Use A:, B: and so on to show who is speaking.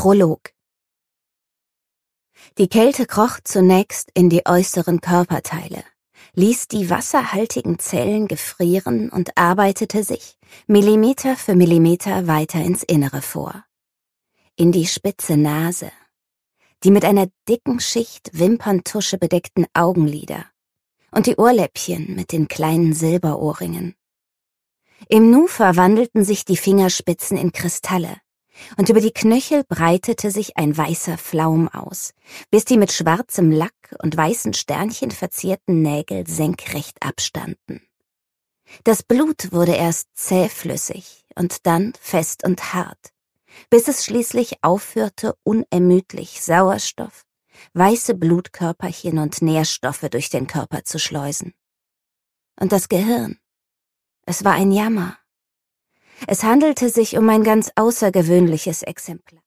A: Prolog. Die Kälte kroch zunächst in die äußeren Körperteile, ließ die wasserhaltigen Zellen gefrieren und arbeitete sich Millimeter für Millimeter weiter ins Innere vor. In die spitze Nase, die mit einer dicken Schicht Wimperntusche bedeckten Augenlider und die Ohrläppchen mit den kleinen Silberohrringen. Im Nu verwandelten sich die Fingerspitzen in Kristalle, und über die Knöchel breitete sich ein weißer Flaum aus, bis die mit schwarzem Lack und weißen Sternchen verzierten Nägel senkrecht abstanden. Das Blut wurde erst zähflüssig und dann fest und hart, bis es schließlich aufhörte, unermüdlich Sauerstoff, weiße Blutkörperchen und Nährstoffe durch den Körper zu schleusen. Und das Gehirn, es war ein Jammer. Es handelte sich um ein ganz außergewöhnliches Exemplar.